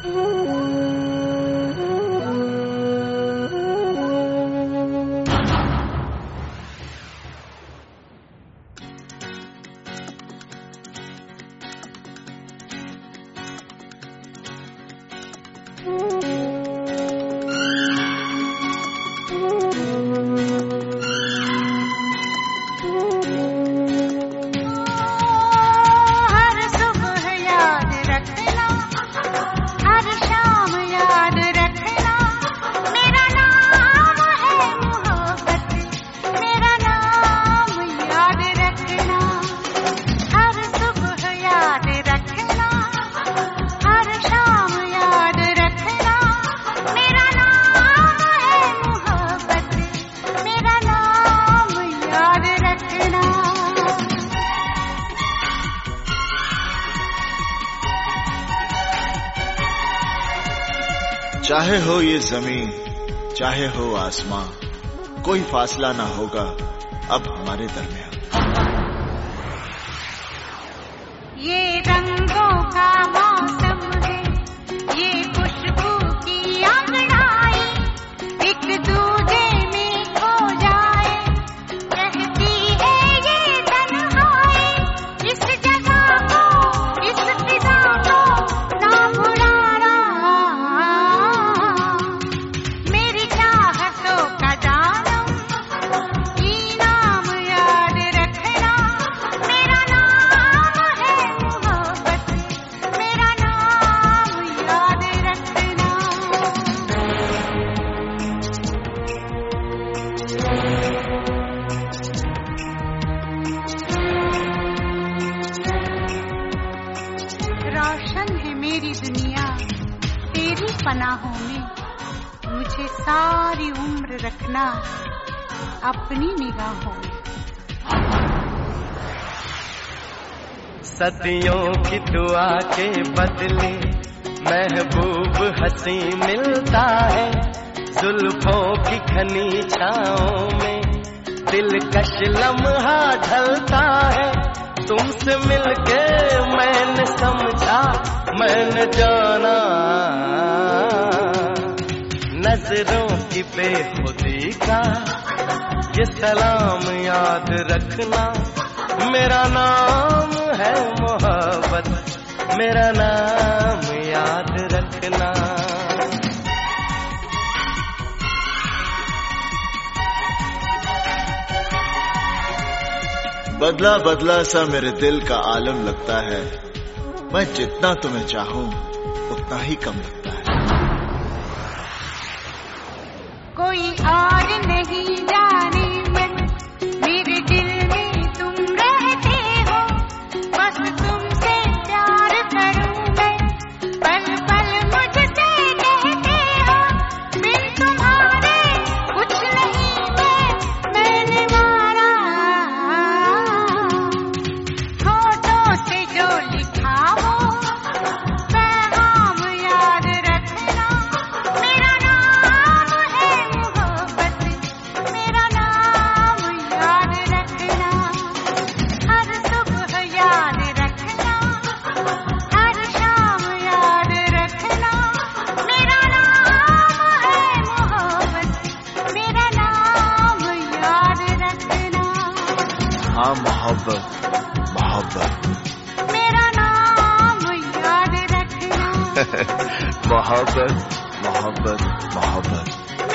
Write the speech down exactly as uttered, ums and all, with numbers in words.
चाहे हो ये जमीन, चाहे हो आसमां, कोई फासला ना होगा अब हमारे दरमियान। ये रंगों का मौसम है, ये खुशबू की अंगड़ाई, एक दूजे में खो जाए, कहती है ये तन्हाई। इस जगह को, इस फिजा को ना भुलाना, मेरी चाहतों का जानम, इनाम याद रखना। मेरा नाम है मोहब्बत, मेरा नाम याद रखना। रोशन है मेरी दुनिया तेरी पनाहों में, मुझे सारी उम्र रखना अपनी निगाहों में। सदियों की दुआ के बदले महबूब हंसी मिलता है, जुल्फों की घनी छाओं में दिलकश लम्हा ढलता है। तुमसे मिलके मैंने समझा, मैंने जाना, नजरों की बेखुदी का ये सलाम याद रखना। मेरा नाम है मोहब्बत, मेरा नाम याद रखना। बदला बदला सा मेरे दिल का आलम लगता है, मैं जितना तुम्हें चाहूं उतना ही कम लगता है। कोई और नहीं जाने मन, मेरे दिल में तुम रहते हो, बस तुमसे प्यार करूं मैं, पल पल मुझसे कहते हो, बिन तुम्हारे कुछ नहीं मैं, मैंने मारा। होठों से जो लिखा हो पैगाम याद रखना। मेरा नाम है मोहब्बत, मेरा नाम याद रखना। हर सुबह याद रखना, हर शाम याद रखना। मेरा नाम है मोहब्बत, मेरा नाम याद रखना। हाँ मोहब्बत, मोहब्बत मेरा नाम याद रखना। मोहब्बत, मोहब्बत, मोहब्बत।